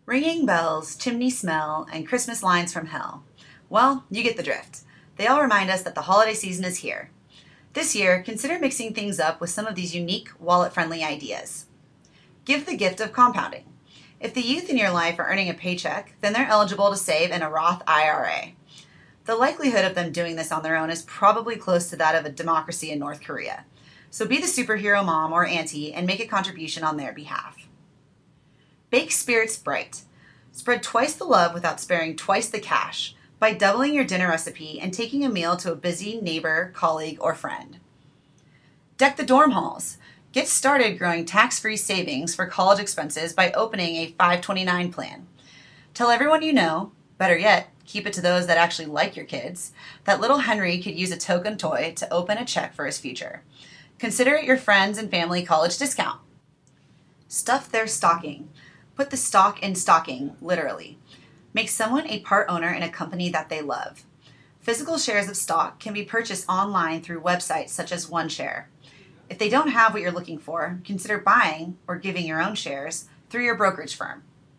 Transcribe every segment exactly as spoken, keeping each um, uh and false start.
Ringing bells, chimney smell, and Christmas lines from hell. Well, you get the drift. They all remind us that the holiday season is here. This year, consider mixing things up with some of these unique, wallet-friendly ideas. Give the gift of compounding. If the youth in your life are earning a paycheck, then they're eligible to save in a Roth I R A. The likelihood of them doing this on their own is probably close to that of a democracy in North Korea. So be the superhero mom or auntie and make a contribution on their behalf. Bake spirits bright. Spread twice the love without sparing twice the cash by doubling your dinner recipe and taking a meal to a busy neighbor, colleague, or friend. Deck the dorm halls. Get started growing tax-free savings for college expenses by opening a five twenty-nine plan. Tell everyone you know, better yet, keep it to those that actually like your kids, that little Henry could use a token toy to open a check for his future. Consider it your friends and family college discount. Stuff their stocking. Put the stock in stocking, literally. Make someone a part owner in a company that they love. Physical shares of stock can be purchased online through websites such as OneShare. If they don't have what you're looking for, consider buying or giving your own shares through your brokerage firm.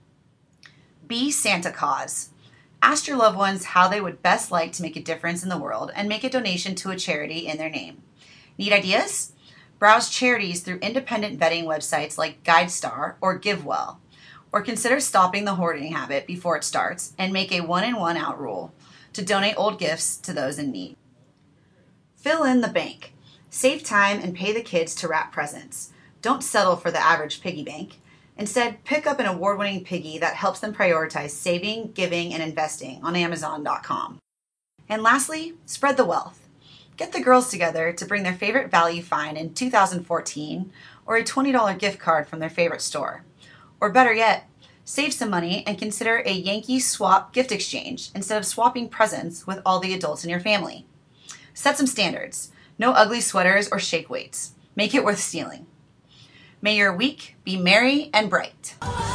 Be Santa Cause. Ask your loved ones how they would best like to make a difference in the world and make a donation to a charity in their name. Need ideas? Browse charities through independent vetting websites like GuideStar or GiveWell. Or consider stopping the hoarding habit before it starts and make a one-in, one-out rule to donate old gifts to those in need. Fill in the bank. Save time and pay the kids to wrap presents. Don't settle for the average piggy bank. Instead, pick up an award-winning piggy that helps them prioritize saving, giving, and investing on Amazon dot com. And lastly, spread the wealth. Get the girls together to bring their favorite value find in two thousand fourteen or a twenty dollar gift card from their favorite store. Or better yet, save some money and consider a Yankee swap gift exchange instead of swapping presents with all the adults in your family. Set some standards. No ugly sweaters or shake weights. Make it worth stealing. May your week be merry and bright.